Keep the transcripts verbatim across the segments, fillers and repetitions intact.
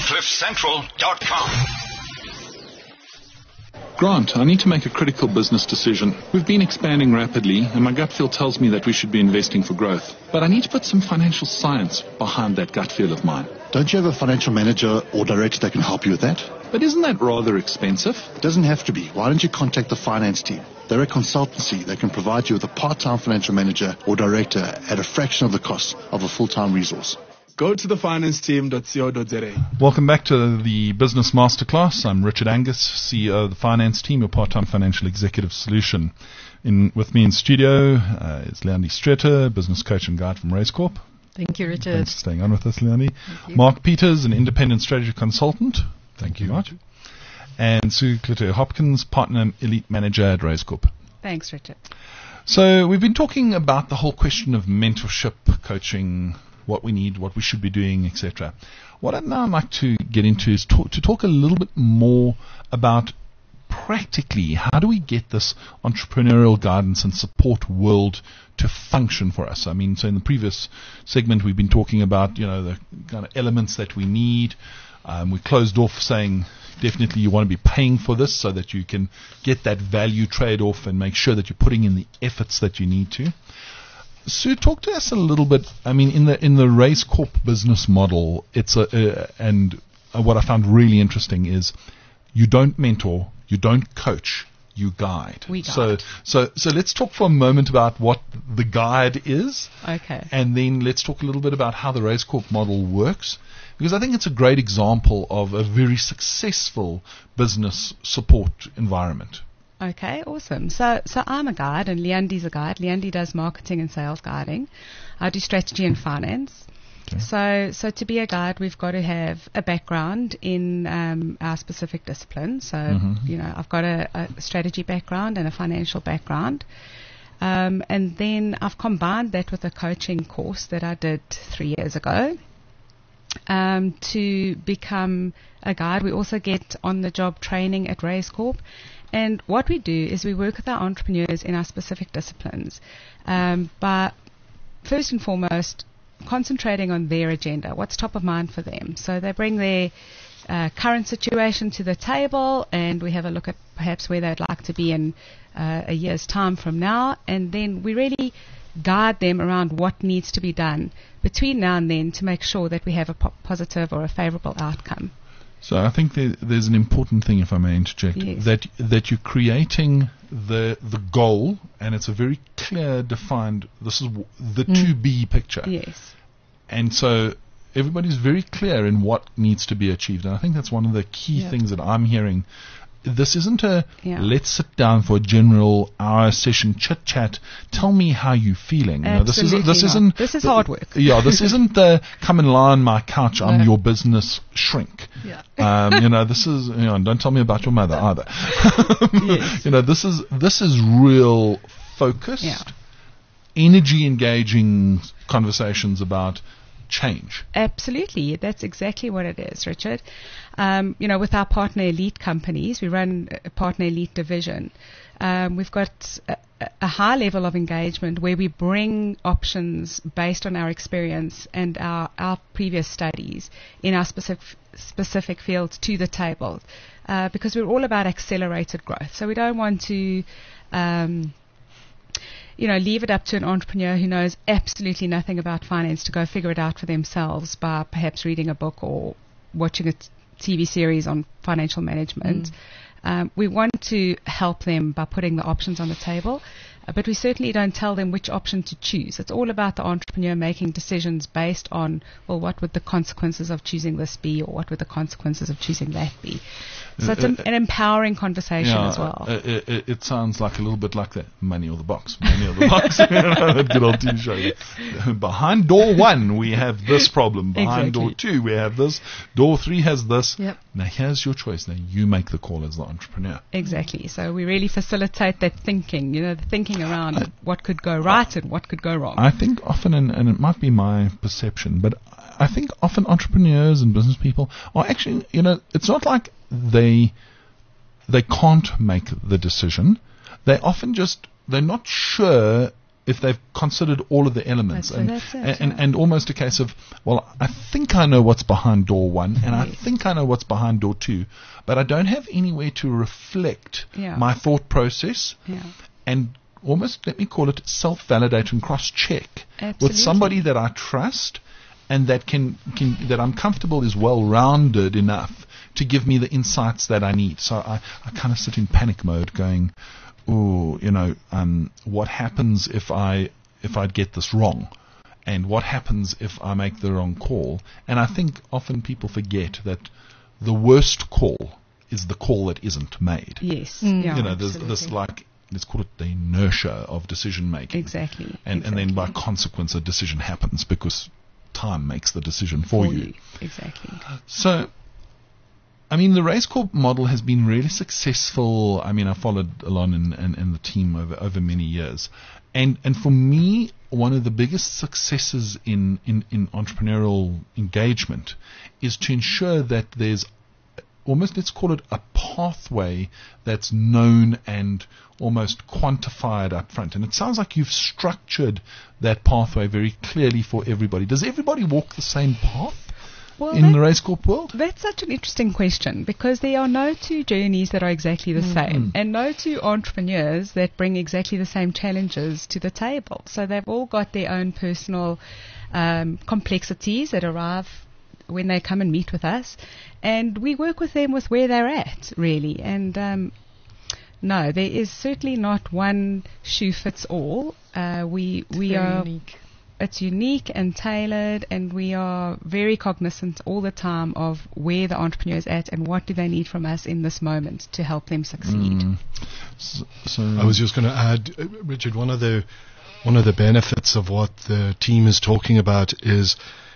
cliff central dot com. Grant, I need to make a critical business decision. We've been expanding rapidly, and my gut feel tells me that we should be investing for growth. But I need to put some financial science behind that gut feel of mine. Don't you have a financial manager or director that can help you with that? But isn't that rather expensive? It doesn't have to be. Why don't you contact the finance team? They're a consultancy that can provide you with a part-time financial manager or director at a fraction of the cost of a full-time resource. Go to the finance team dot co dot za. Welcome back to the Business Masterclass. I'm Richard Angus, C E O of the finance team, your part-time financial executive solution. In with me in studio uh, is Leonie Streeter, business coach and guide from Raise Corp. Thank you, Richard. Thanks for staying on with us, Leonie. Mark Peters, an independent strategy consultant. Thank you, Mark. And Sue Clitter-Hopkins, partner elite manager at Raise Corp. Thanks, Richard. So we've been talking about the whole question of mentorship, coaching, what we need, what we should be doing, et cetera. What I'd now like to get into is talk, to talk a little bit more about practically how do we get this entrepreneurial guidance and support world to function for us. I mean, so in the previous segment we've been talking about, you know, the kind of elements that we need. Um, we closed off saying definitely you want to be paying for this so that you can get that value trade-off and make sure that you're putting in the efforts that you need to. Sue, talk to us a little bit. I mean, in the in the Raise Corp business model, it's a uh, and uh, what I found really interesting is you don't mentor, you don't coach, you guide. We guide. So so so let's talk for a moment about what the guide is. Okay. And then let's talk a little bit about how the Raise Corp model works, because I think it's a great example of a very successful business support environment. Okay, awesome. So so I'm a guide and Leandy's a guide. Leandy does marketing and sales guiding. I do strategy and finance. Okay. So so to be a guide, we've got to have a background in um, our specific discipline. So, mm-hmm. you know, I've got a, a strategy background and a financial background. Um, and then I've combined that with a coaching course that I did three years ago. Um, to become a guide, we also get on-the-job training at Raise Corp. And what we do is we work with our entrepreneurs in our specific disciplines, um, but first and foremost, concentrating on their agenda, what's top of mind for them. So they bring their uh, current situation to the table, and we have a look at perhaps where they'd like to be in uh, a year's time from now, and then we really guide them around what needs to be done between now and then to make sure that we have a po- positive or a favorable outcome. So I think there, there's an important thing, if I may interject, yes. that that you're creating the the goal, and it's a very clear, defined. This is w- the mm. to be picture. Yes. And so everybody's very clear in what needs to be achieved, and I think that's one of the key yep. things that I'm hearing. This isn't a yeah. let's sit down for a general hour session chit chat. Tell me how you're feeling. You know, this Absolutely is this not. isn't this is hard work. Yeah, this isn't the come and lie on my couch. I'm no. your business shrink. Yeah. Um, you know, this is you know, and don't tell me about your mother either. Yes. You know, this is this is real focused, yeah. energy engaging conversations about change. Absolutely. That's exactly what it is, Richard. Um, you know, with our partner elite companies, we run a partner elite division. Um, we've got a, a high level of engagement where we bring options based on our experience and our, our previous studies in our specific specific fields to the table, uh, because we're all about accelerated growth. So we don't want to um, you know, leave it up to an entrepreneur who knows absolutely nothing about finance to go figure it out for themselves by perhaps reading a book or watching a t- T V series on financial management. Mm. Um, we want to help them by putting the options on the table, uh, but we certainly don't tell them which option to choose. It's all about the entrepreneur making decisions based on, well, what would the consequences of choosing this be, or what would the consequences of choosing that be. So it's an, an empowering conversation yeah, as well. Uh, it, it, it sounds like a little bit like the money or the box, money or the box. You know, that good old T V show. Behind door one, we have this problem. Behind exactly. door two, we have this. Door three has this. Yep. Now here's your choice. Now you make the call as the entrepreneur. Exactly. So we really facilitate that thinking. You know, the thinking around I, what could go right and what could go wrong. I think often, and, and it might be my perception, but I think often entrepreneurs and business people are actually, you know, it's not like they they can't make the decision. They often just, they're not sure if they've considered all of the elements, That's- and, that's it, and, yeah. and almost a case of, well, I think I know what's behind door one, and I Yes. think I know what's behind door two, but I don't have anywhere to reflect Yeah. my thought process, Yeah. and almost, let me call it, self-validate and cross-check with Absolutely. somebody that I trust and that can, can that I'm comfortable is well-rounded enough to give me the insights that I need. So I, I kind of sit in panic mode going, oh, you know, um, what happens if I if I get this wrong? And what happens if I make the wrong call? And I think often people forget that the worst call is the call that isn't made. Yes. Mm. Yeah, you know, there's absolutely. this like, let's call it the inertia of decision making. Exactly. And and then by exactly. consequence a decision happens because time makes the decision for, you. Exactly. So, I mean, the Race Corp model has been really successful. I mean, I followed along in, in, in the team over, over many years. And and for me, one of the biggest successes in, in, in entrepreneurial engagement is to ensure that there's almost, let's call it a pathway that's known and almost quantified up front. And it sounds like you've structured that pathway very clearly for everybody. Does everybody walk the same path Well, in that- the Race Corp world? That's such an interesting question because there are no two journeys that are exactly the same and no two entrepreneurs that bring exactly the same challenges to the table. So they've all got their own personal um, complexities that arrive when they come and meet with us, and we work with them with where they're at, really. And um, no, there is certainly not one shoe fits all. Uh, we we Very are unique. it's unique and tailored, and we are very cognizant all the time of where the entrepreneur is at and what do they need from us in this moment to help them succeed. Mm. So, so I was just going to add, uh, Richard, one of the one of the benefits of what the team is talking about is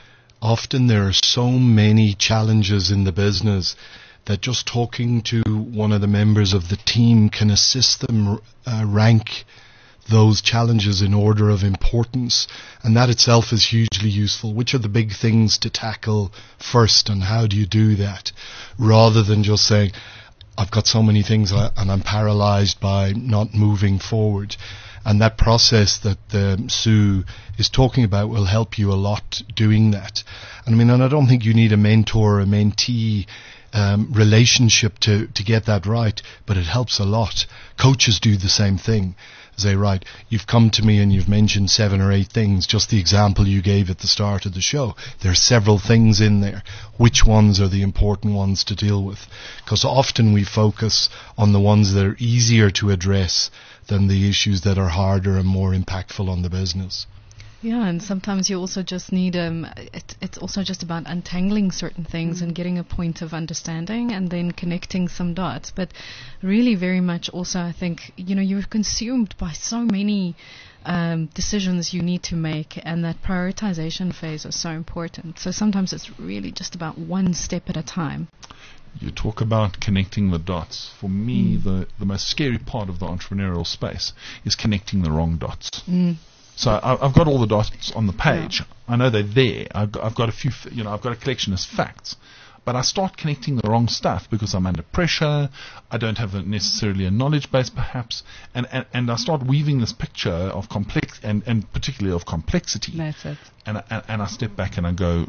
often there are so many challenges in the business that just talking to one of the members of the team can assist them uh, rank those challenges in order of importance, and that itself is hugely useful. Which are the big things to tackle first, and how do you do that, rather than just saying, I've got so many things I, and I'm paralyzed by not moving forward. And that process that um, Sue is talking about will help you a lot doing that. And I mean, and I don't think you need a mentor or a mentee um, relationship to, to get that right, but it helps a lot. Coaches do the same thing. Say, right, you've come to me and you've mentioned seven or eight things, just the example you gave at the start of the show. There are several things in there. Which ones are the important ones to deal with? Because often we focus on the ones that are easier to address than the issues that are harder and more impactful on the business. Yeah, and sometimes you also just need, um, it, it's also just about untangling certain things Mm. and getting a point of understanding and then connecting some dots. But really very much also, I think, you know, you're consumed by so many um, decisions you need to make, and that prioritization phase is so important. So sometimes it's really just about one step at a time. you talk about connecting the dots. For me, mm. the, the most scary part of the entrepreneurial space is connecting the wrong dots. Mm. So I, I've got all the dots on the page. Yeah. I know they're there. I've got, I've got a few, f- you know, I've got a collection as facts. But I start connecting the wrong stuff because I'm under pressure. I don't have a necessarily a knowledge base, perhaps, and, and and I start weaving this picture of complex and, and particularly of complexity. That's it. And I, and, and I step back and I go,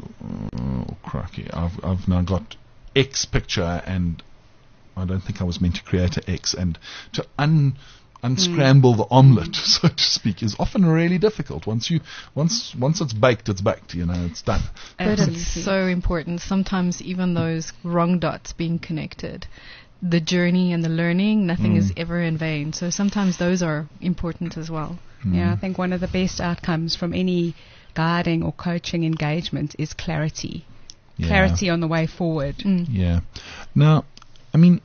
oh crikey! I've I've now got X picture, and I don't think I was meant to create an X. And to un unscramble mm. the omelette, so to speak, is often really difficult. Once you once once it's baked, it's baked. You know, it's done. But it's so important. Sometimes even those wrong dots being connected, the journey and the learning, nothing mm. is ever in vain. So sometimes those are important as well. Mm. Yeah, I think one of the best outcomes from any guiding or coaching engagement is clarity. Yeah. Clarity on the way forward. Mm. Yeah. Now, I mean,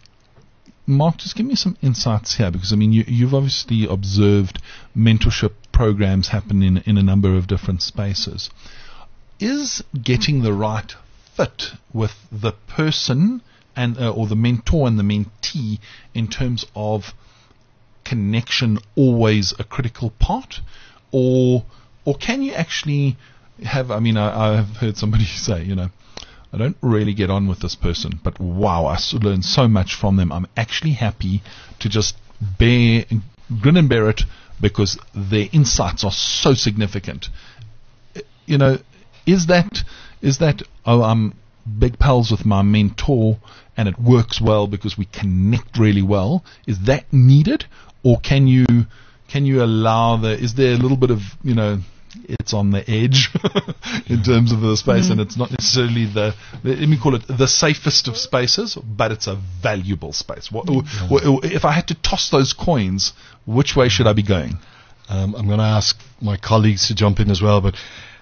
Mark, just give me some insights here, because I mean, you, you've obviously observed mentorship programs happen in in a number of different spaces. Is getting the right fit with the person and uh, or the mentor and the mentee in terms of connection always a critical part, or or can you actually have? I mean, I, I've heard somebody say, you know, I don't really get on with this person, but wow, I learn so much from them. I'm actually happy to just bear grin and bear it because their insights are so significant. You know, is that is that oh I'm big pals with my mentor and it works well because we connect really well? Is that needed, or can you can you allow the? Is there a little bit of, you know, it's on the edge in terms of the space, mm. and it's not necessarily the, the, let me call it the safest of spaces, but it's a valuable space. What, yeah. w- if I had to toss those coins, which way should I be going? Um, I'm going to ask my colleagues to jump in as well, but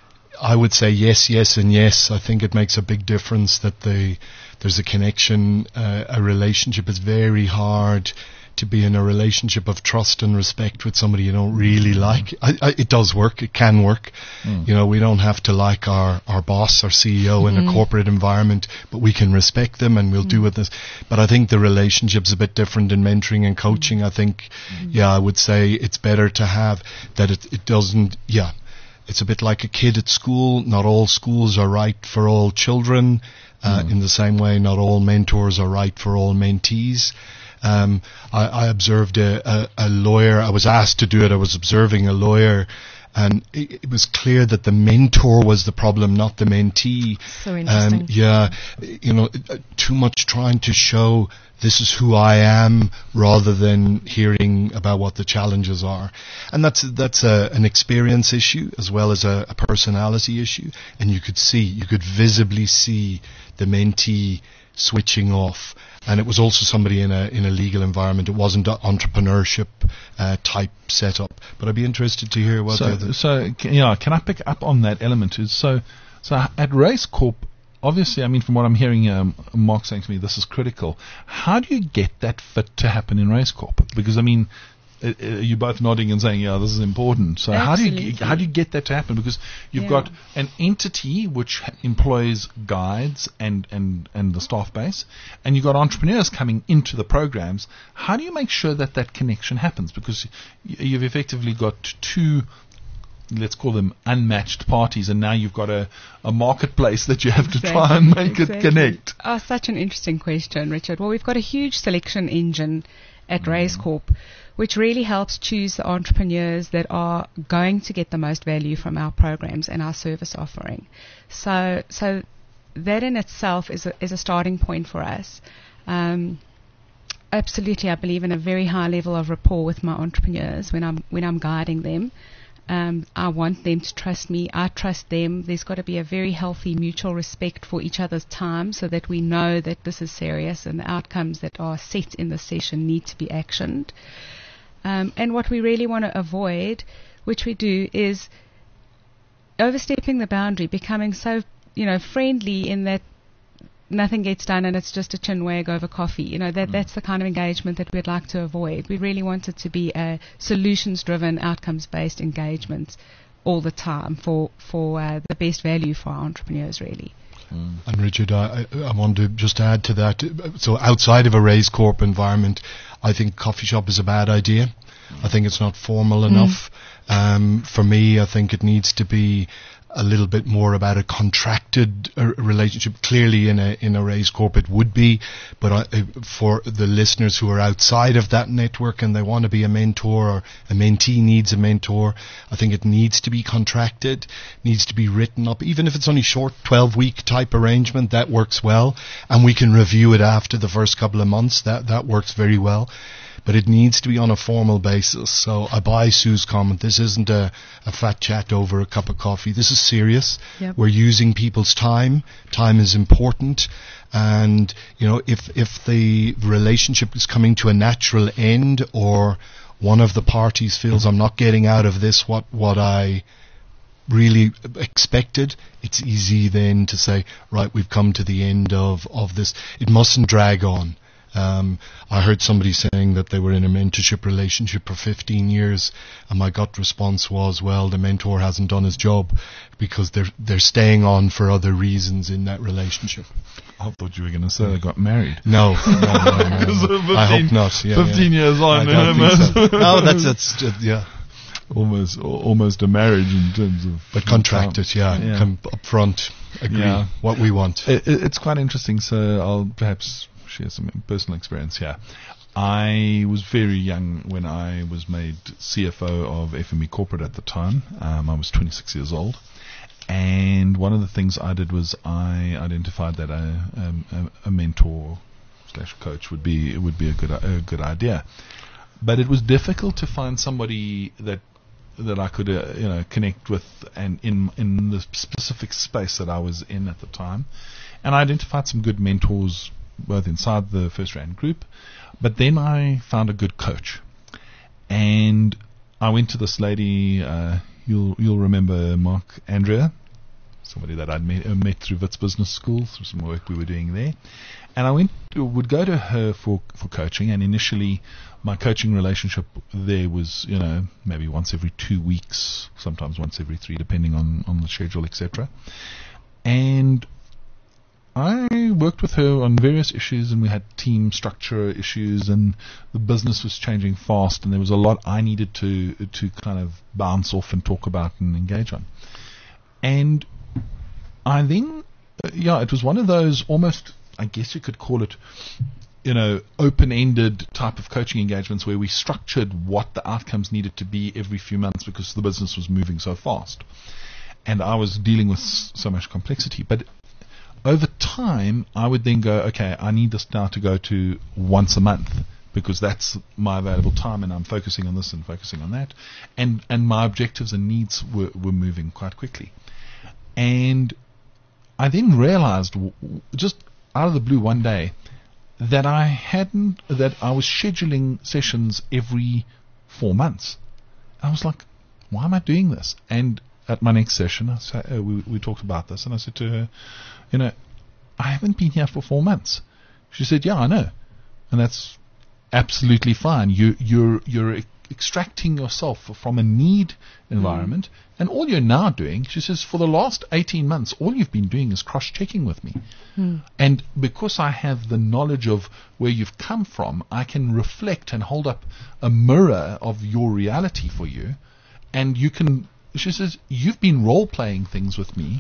I would say yes, yes, and yes. I think it makes a big difference that they, there's a connection, uh, a relationship. Is very hard to be in a relationship of trust and respect with somebody you don't really like. I, I, it does work. It can work. Mm. You know, we don't have to like our, our boss, our C E O mm. in a corporate environment, but we can respect them and we'll mm. do with this. But I think the relationship's a bit different in mentoring and coaching. I think, mm. yeah, I would say it's better to have that it, it doesn't, yeah. It's a bit like a kid at school. Not all schools are right for all children. Uh, mm. In the same way, not all mentors are right for all mentees. Um, I, I observed a, a, a lawyer. I was asked to do it. I was observing a lawyer, and it, it was clear that the mentor was the problem, not the mentee. So interesting. Um, yeah, you know, too much trying to show this is who I am rather than hearing about what the challenges are. And that's that's a, an experience issue as well as a, a personality issue. And you could see, you could visibly see the mentee switching off. And it was also somebody in a in a legal environment. It wasn't an entrepreneurship uh, type setup. But I'd be interested to hear what so, the other... So, can, yeah, can I pick up on that element? Is so, so at Race Corp, obviously, I mean, from what I'm hearing, um, Mark saying to me, this is critical. How do you get that fit to happen in Race Corp? Because, I mean, uh, uh, you're both nodding and saying, yeah, this is important. So how do you how do you get that to happen? Because you've yeah. got an entity which ha- employs guides and, and, and the staff base, and you've got entrepreneurs coming into the programs. How do you make sure that that connection happens? Because y- you've effectively got two, let's call them unmatched parties, and now you've got a, a marketplace that you have exactly, to try and make exactly. it connect. Oh, such an interesting question, Richard. Well, we've got a huge selection engine at mm. Race Corp, which really helps choose the entrepreneurs that are going to get the most value from our programs and our service offering. So, so that in itself is a, is a starting point for us. Um, absolutely, I believe in a very high level of rapport with my entrepreneurs when I'm when I'm guiding them. Um, I want them to trust me. I trust them. There's got to be a very healthy mutual respect for each other's time so that we know that this is serious and the outcomes that are set in the session need to be actioned. Um, and what we really want to avoid, which we do, is overstepping the boundary, becoming so, you know, friendly in that nothing gets done and it's just a chin wag over coffee. You know, that mm. that's the kind of engagement that we'd like to avoid. We really want it to be a solutions-driven, outcomes-based engagement all the time for, for uh, the best value for our entrepreneurs, really. Mm. And Richard, I, I want to just add to that. So outside of a Race Corp environment, I think coffee shop is a bad idea. Mm. I think it's not formal mm. enough. Um, for me, I think it needs to be a little bit more about a contracted uh, relationship. Clearly in a in a Race Corp it would be, but uh, for the listeners who are outside of that network and they want to be a mentor or a mentee needs a mentor, I think it needs to be contracted, needs to be written up, even if it's only short twelve week type arrangement, that works well, and we can review it after the first couple of months. That that works very well. But it needs to be on a formal basis. So I buy Sue's comment. This isn't a, a fat chat over a cup of coffee. This is serious. Yep. We're using people's time. Time is important. And, you know, if, if the relationship is coming to a natural end or one of the parties feels I'm not getting out of this what, what I really expected, it's easy then to say, right, we've come to the end of, of this. It mustn't drag on. Um, I heard somebody saying that they were in a mentorship relationship for fifteen years, and my gut response was, well, the mentor hasn't done his job because they're they're staying on for other reasons in that relationship. I thought you were going to say they got married. No, no, no, no, no. fifteen, I hope not. Yeah, fifteen yeah. years on. I don't think so. No, that's that's just, yeah. Almost, almost a marriage in terms of. But contracted, yeah, yeah. Come up front, agree yeah. what we want. It, it, it's quite interesting. So I'll perhaps share some personal experience here. I was very young when I was made C F O of F M E Corporate at the time. Um, I was twenty-six years old. And one of the things I did was I identified that a, a, a mentor slash coach would be would be a good a good idea. But it was difficult to find somebody that that I could uh, you know connect with and in in the specific space that I was in at the time. And I identified some good mentors both inside the First Rand group, but then I found a good coach. And I went to this lady, uh, you'll you'll remember Mark Andrea, somebody that I'd met, uh, met through Wits Business School, through some work we were doing there. And I went to, would go to her for, for coaching, and initially my coaching relationship there was, you know, maybe once every two weeks, sometimes once every three, depending on, on the schedule, et cetera. And I worked with her on various issues, and we had team structure issues, and the business was changing fast, and there was a lot I needed to to kind of bounce off and talk about and engage on. And I then, uh, yeah, it was one of those almost, I guess you could call it, you know, open-ended type of coaching engagements where we structured what the outcomes needed to be every few months because the business was moving so fast. And I was dealing with s- so much complexity. But over time, I would then go, okay, I need this now to go to once a month because that's my available time, and I'm focusing on this and focusing on that. And and my objectives and needs were, were moving quite quickly. And I then realized, w- w- just out of the blue one day, that I hadn't, that I was scheduling sessions every four months. I was like, why am I doing this? And at my next session, I sa- uh, we, we talked about this, and I said to her, you know, I haven't been here for four months. She said, yeah, I know. And that's absolutely fine. You, you're, you're e- extracting yourself from a need environment, mm. and all you're now doing, she says, for the last eighteen months, all you've been doing is cross-checking with me. Mm. And because I have the knowledge of where you've come from, I can reflect and hold up a mirror of your reality for you, and you can, she says, you've been role-playing things with me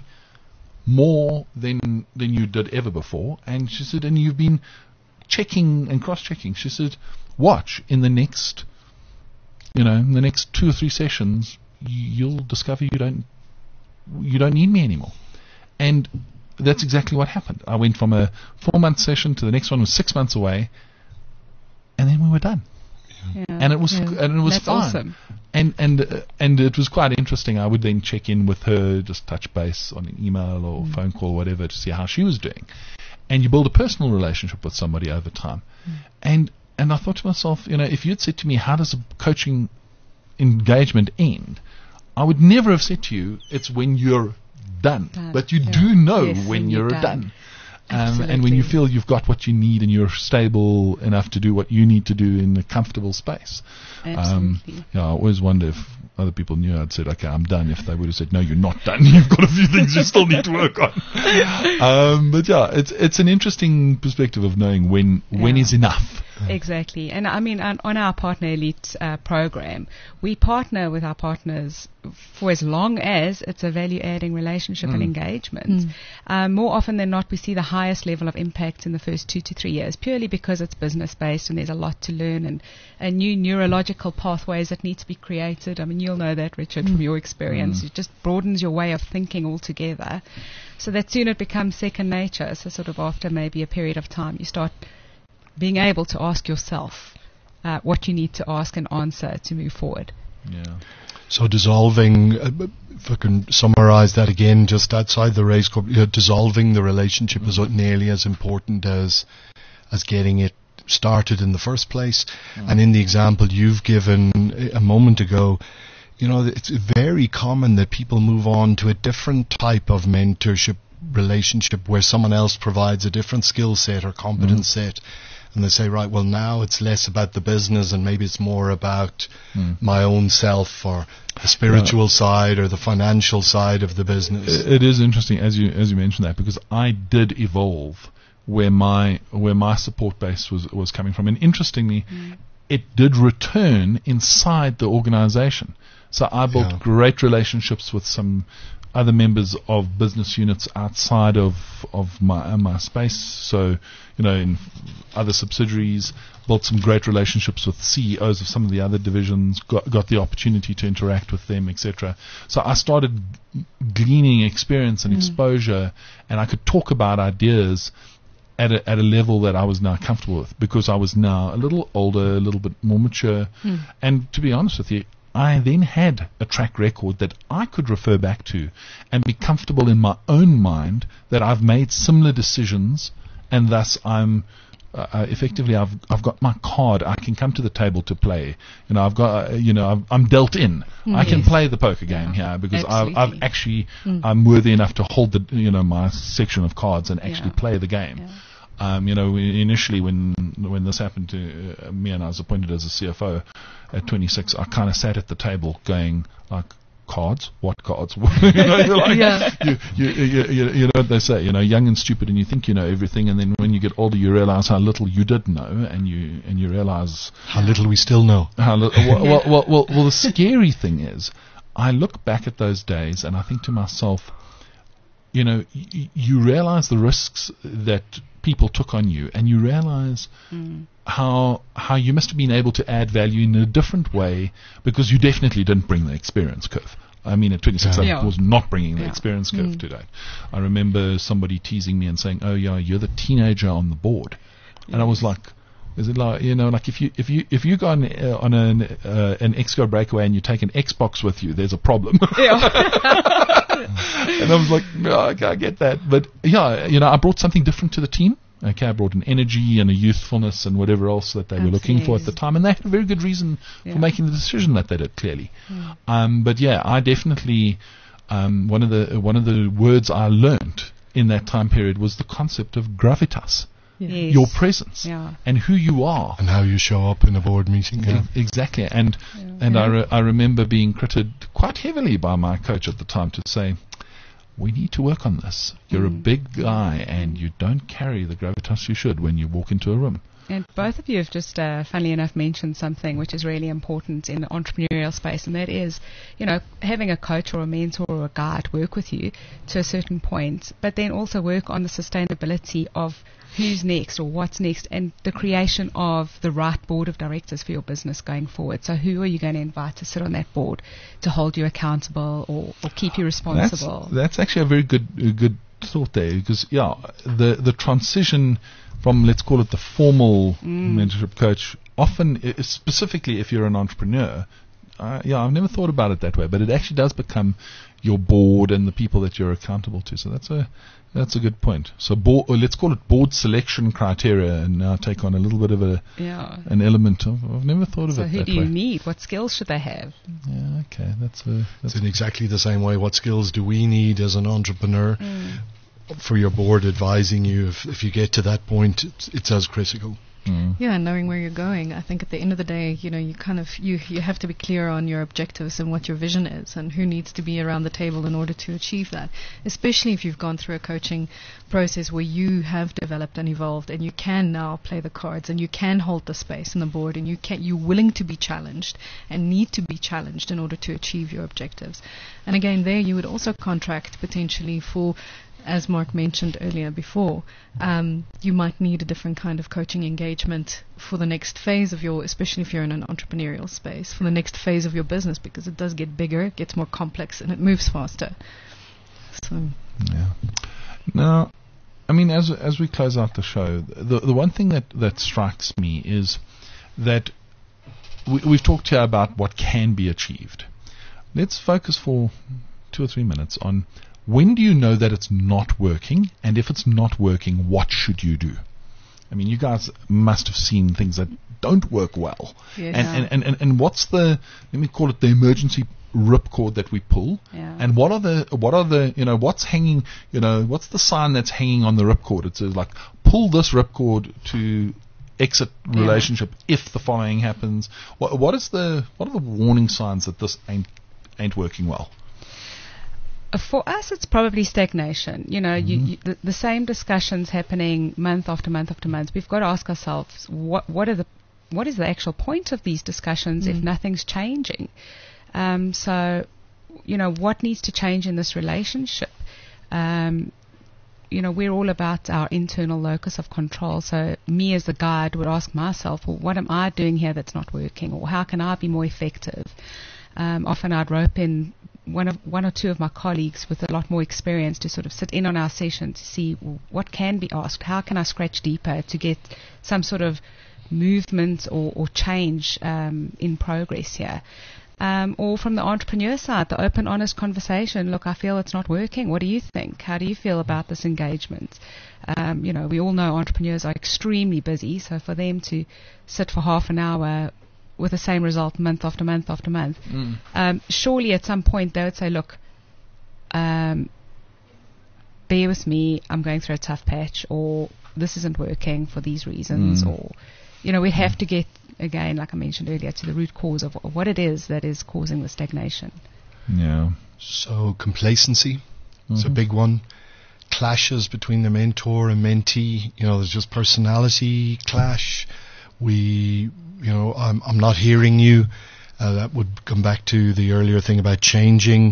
more than than you did ever before. And she said, and you've been checking and cross-checking. She said, watch, in the next, you know, in the next two or three sessions, you'll discover you don't you don't need me anymore. And that's exactly what happened. I went from a four-month session to the next one was six months away, and then we were done. Yeah. And it was Yeah. and it was That's fine. awesome. And and uh, and it was quite interesting. I would then check in with her, just touch base on an email or mm. phone call, or whatever, to see how she was doing. And you build a personal relationship with somebody over time. Mm. And and I thought to myself, you know, if you'd said to me, how does a coaching engagement end? I would never have said to you, it's when you're done. Done. But you Yeah. do know Yes, when when you're you're done. done. Um, and when you feel you've got what you need and you're stable enough to do what you need to do in a comfortable space. Absolutely. Um, yeah, I always wonder if other people knew I'd said, okay, I'm done. If they would have said, no, you're not done. You've got a few things you still need to work on. Um, but yeah, it's it's an interesting perspective of knowing when when Yeah. is enough. Exactly. And I mean, on, on our Partner Elite uh, program, we partner with our partners for as long as it's a value-adding relationship and engagement. Mm. Um, more often than not, we see the highest level of impact in the first two to three years, purely because it's business-based and there's a lot to learn and, and new neurological pathways that need to be created. I mean, you'll know that, Richard, Mm. from your experience. It just broadens your way of thinking altogether. So that soon it becomes second nature. So sort of after maybe a period of time, you start being able to ask yourself uh, what you need to ask and answer to move forward. Yeah. So dissolving, uh, if I can summarize that again, just outside the race, co- uh, dissolving the relationship mm. is nearly as important as as getting it started in the first place. Mm. And in the example you've given a moment ago, you know, it's very common that people move on to a different type of mentorship relationship where someone else provides a different skill set or competence mm. set. And they say, right, well, now it's less about the business and maybe it's more about mm. my own self or the spiritual yeah. side or the financial side of the business. It is interesting, as you as you mentioned that, because I did evolve where my where my support base was, was coming from. And interestingly, mm. it did return inside the organization. So I built yeah. great relationships with some other members of business units outside of of my uh, my space. So, you know, in other subsidiaries, built some great relationships with C E Os of some of the other divisions. Got got the opportunity to interact with them, et cetera. So I started gleaning experience and mm. exposure, and I could talk about ideas at a, at a level that I was now comfortable with, because I was now a little older, a little bit more mature. Mm. And to be honest with you, I then had a track record that I could refer back to and be comfortable in my own mind that I've made similar decisions, and thus I'm uh, effectively I've I've got my card. I can come to the table to play. You know, I've got uh, you know I'm, I'm dealt in. Mm, I can yes. play the poker game yeah, here because I've, I've actually mm. I'm worthy enough to hold the you know my section of cards and actually yeah. play the game. Yeah. Um, you know, initially when when this happened to uh, me and I was appointed as a C F O at twenty-six, I kind of sat at the table going like, cards? What cards? you know, you're like, yeah. you, you, you, you, you know what they say, you know, young and stupid, and you think you know everything, and then when you get older, you realize how little you did know, and you and you realize how little we still know. How li- well, well, well, well, well, the scary thing is, I look back at those days and I think to myself, you know, y- you realize the risks that people took on you, and you realize mm. how how you must have been able to add value in a different way, because you definitely didn't bring the experience curve. I mean, at twenty-six, yeah. I was not bringing the yeah. experience curve mm. today. I remember somebody teasing me and saying, "Oh yeah, you're the teenager on the board," yes. and I was like, "Is it like, you know, like if you if you if you go on, uh, on an uh, an Exco breakaway and you take an Xbox with you, there's a problem." Yeah. And I was like, no, okay, I get that. But yeah, you know, I brought something different to the team. Okay, I brought an energy and a youthfulness and whatever else that they Absolutely. were looking for at the time. And they had a very good reason yeah. for making the decision that they did, clearly. Yeah. Um, but yeah, I definitely, um, one of the one of the words I learnt in that time period was the concept of gravitas. Yes. Your presence yeah. and who you are, and how you show up in a board meeting. Yeah. E- exactly, and yeah. and yeah. I re- I remember being critiqued quite heavily by my coach at the time to say, we need to work on this. You're mm. a big guy, and you don't carry the gravitas you should when you walk into a room. And both of you have just, uh, funnily enough, mentioned something which is really important in the entrepreneurial space, and that is, you know, having a coach or a mentor or a guide work with you to a certain point, but then also work on the sustainability of who's next or what's next, and the creation of the right board of directors for your business going forward. So who are you going to invite to sit on that board to hold you accountable or, or keep you responsible? That's, that's actually a very good a good thought there, because, yeah, the, the transition from, let's call it the formal mm. mentorship coach, often, I- specifically if you're an entrepreneur, uh, yeah, I've never thought about it that way, but it actually does become your board and the people that you're accountable to. So that's a that's a good point. So board, or let's call it board selection criteria, and now take on a little bit of a yeah. an element of. I've never thought of so it that way. So who do you need? What skills should they have? Yeah, okay, that's a. That's it's in exactly the same way. What skills do we need as an entrepreneur mm. for your board advising you? If if you get to that point, it's, it's as critical. Mm. Yeah, knowing where you're going. I think at the end of the day, you know, you kind of you you have to be clear on your objectives and what your vision is, and who needs to be around the table in order to achieve that. Especially if you've gone through a coaching process where you have developed and evolved, and you can now play the cards, and you can hold the space on the board, and you can you're willing to be challenged and need to be challenged in order to achieve your objectives. And again, there you would also contract potentially for, as Mark mentioned earlier before, um, you might need a different kind of coaching engagement for the next phase of your, especially if you're in an entrepreneurial space, for the next phase of your business, because it does get bigger, it gets more complex, and it moves faster. So, yeah. Now, I mean, as as we close out the show, the the one thing that, that strikes me is that we, we've talked here about what can be achieved. Let's focus for two or three minutes on, when do you know that it's not working? And if it's not working, what should you do? I mean, you guys must have seen things that don't work well. Yeah. And, and, and, and, and what's the, let me call it the emergency ripcord that we pull? Yeah. And what are the, what are the, you know, what's hanging, you know, what's the sign that's hanging on the ripcord? It says, like, pull this ripcord to exit yeah. relationship if the following happens. What, what is the, what are the warning signs that this ain't, ain't working well? For us, it's probably stagnation. You know, mm-hmm. you, you, the, the same discussions happening month after month after month. We've got to ask ourselves, what what are the what is the actual point of these discussions mm. if nothing's changing? Um, so you know, what needs to change in this relationship? Um, you know, we're all about our internal locus of control. So me as the guide would ask myself, well, what am I doing here that's not working? Or how can I be more effective? Um, often I'd rope in one of one or two of my colleagues with a lot more experience to sort of sit in on our session to see, well, what can be asked? How can I scratch deeper to get some sort of movement or, or change um, in progress here? Um, or from the entrepreneur side, the open, honest conversation. Look, I feel it's not working. What do you think? How do you feel about this engagement? Um, you know, we all know entrepreneurs are extremely busy, so for them to sit for half an hour with the same result month after month after month, mm. um, surely at some point they would say, look, um, bear with me, I'm going through a tough patch, or this isn't working for these reasons, mm. or, you know, we have to get, again, like I mentioned earlier, to the root cause of, of what it is that is causing the stagnation. Yeah. So complacency is mm-hmm. a big one. Clashes between the mentor and mentee. You know, there's just personality clash. We, you know, I'm, I'm not hearing you. Uh, that would come back to the earlier thing about changing.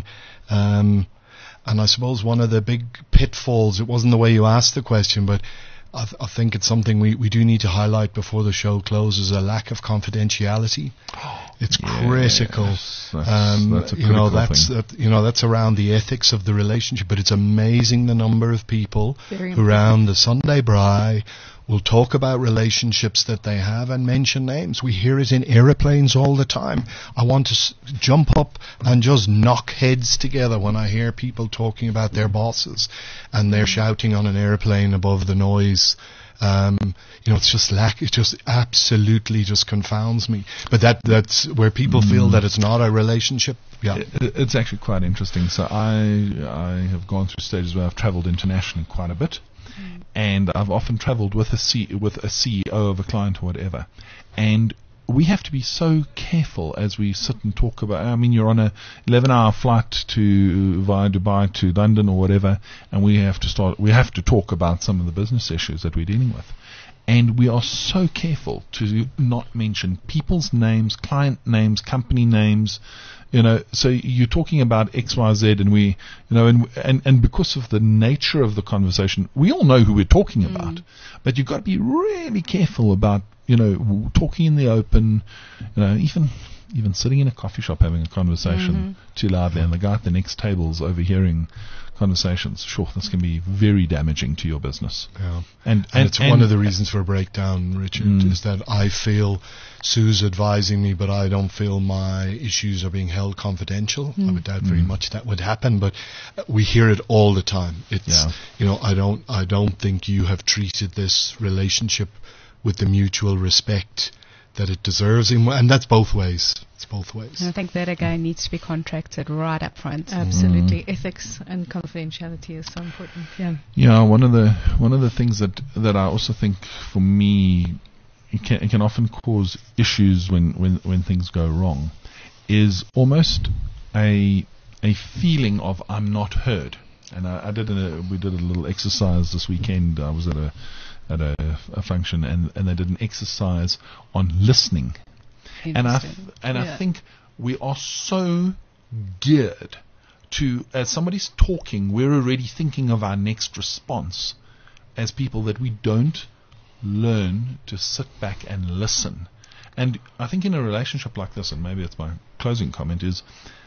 Um, and I suppose one of the big pitfalls, it wasn't the way you asked the question, but I, th- I think it's something we, we do need to highlight before the show closes, a lack of confidentiality. It's yes, critical. That's, um, that's a you know, critical that's thing. Uh, you know, that's around the ethics of the relationship, but it's amazing the number of people who around the Sunday braai will talk about relationships that they have and mention names. We hear it in aeroplanes all the time. I want to s- jump up and just knock heads together when I hear people talking about their bosses and they're shouting on an airplane above the noise. Um, you know, it's just lack. It just absolutely just confounds me. But that that's where people mm. feel that it's not a relationship. Yeah, it, it's actually quite interesting. So I I have gone through stages where I've travelled internationally quite a bit. And I've often travelled with a C, with a C E O of a client or whatever, and we have to be so careful as we sit and talk about. I mean, you're on a eleven-hour flight to via Dubai to London or whatever, and we have to start. We have to talk about some of the business issues that we're dealing with, and we are so careful to not mention people's names, client names, company names. You know, so you're talking about X, Y, Z, and we, you know, and and, and because of the nature of the conversation, we all know who we're talking mm. about. But you've got to be really careful about, you know, w- talking in the open, you know, even even sitting in a coffee shop having a conversation mm-hmm. too loudly, and the guy at the next table is overhearing conversations. Sure, this can be very damaging to your business. Yeah. And, and, and it's and one of the reasons for a breakdown, Richard, mm. is that I feel Sue's advising me, but I don't feel my issues are being held confidential. Mm. I would doubt very mm. much that would happen, but we hear it all the time. It's, yeah. you know, I don't, I don't think you have treated this relationship with the mutual respect that it deserves, in, and that's both ways. It's both ways. And I think that again needs to be contracted right up front. Absolutely, mm. ethics and confidentiality is so important. Yeah. Yeah. One of the one of the things that that I also think for me it can, it can often cause issues when, when when things go wrong is almost a a feeling of I'm not heard. And I, I did a, we did a little exercise this weekend. I was at a at a, a function, and, and they did an exercise on listening. And I th- and yeah. I think we are so geared to, as somebody's talking, we're already thinking of our next response as people, that we don't learn to sit back and listen. And I think in a relationship like this, and maybe it's my closing comment, is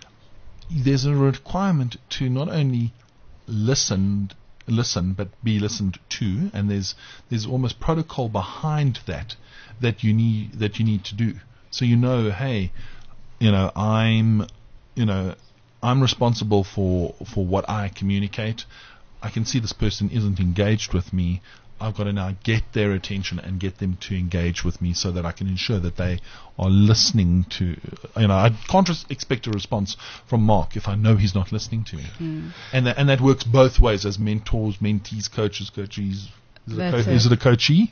there's a requirement to not only listen listen but be listened to, and there's there's almost protocol behind that that you need that you need to do. So you know, hey, you know, I'm you know I'm responsible for for what I communicate. I can see this person isn't engaged with me. I've got to now get their attention and get them to engage with me so that I can ensure that they are listening to, you know, I can't res- expect a response from Mark if I know he's not listening to me. Mm. And, that, and that works both ways as mentors, mentees, coaches, coachees. Is it, co- it. is it a coachee?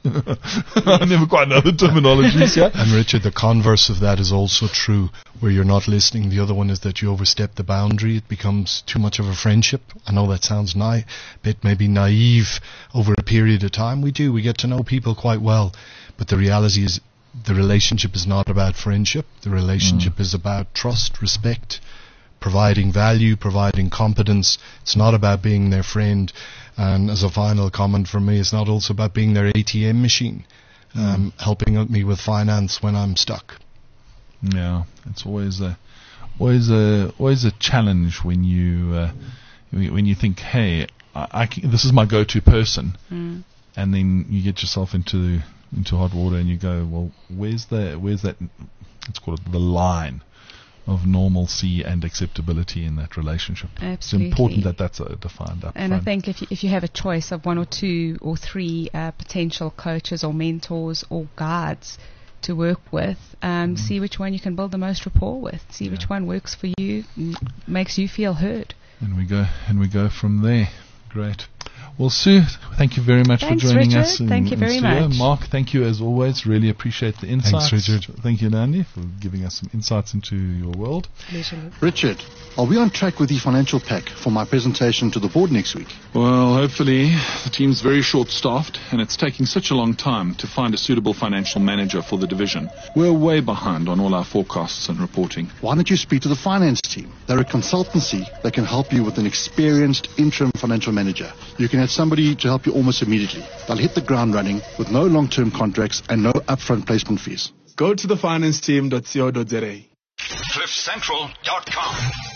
I never quite know the terminologies. Yeah. And Richard, the converse of that is also true, where you're not listening. The other one is that you overstep the boundary. It becomes too much of a friendship. I know that sounds na- a bit maybe naive over a period of time. We do. We get to know people quite well. But the reality is the relationship is not about friendship. The relationship mm. is about trust, respect, providing value, providing competence. It's not about being their friend. And as a final comment from me, it's not also about being their A T M machine, um, mm. helping me with finance when I'm stuck. Yeah, it's always a, always a, always a challenge when you, uh, when you think, hey, I, I can, this is my go-to person, mm. and then you get yourself into into hot water, and you go, well, where's the, where's that? Let's call it the line of normalcy and acceptability in that relationship. Absolutely. It's important that that's uh, defined up And front. I think if you, if you have a choice of one or two or three uh, potential coaches or mentors or guides to work with, um, mm. see which one you can build the most rapport with, see yeah. which one works for you, m- makes you feel heard. And we go, and we go from there. Great. Well, Sue, thank you very much Thanks, for joining Richard. us. In, thank you very studio. much. Mark, thank you as always. Really appreciate the insights. Thanks, Richard. Thank you, Nandi, for giving us some insights into your world. Pleasure. Richard, are we on track with the financial pack for my presentation to the board next week? Well, hopefully. The team's very short-staffed, and it's taking such a long time to find a suitable financial manager for the division. We're way behind on all our forecasts and reporting. Why don't you speak to the finance team? They're a consultancy that can help you with an experienced interim financial manager. You can have somebody to help you almost immediately. They'll hit the ground running with no long-term contracts and no upfront placement fees. Go to the finance team dot co dot za. cliff central dot com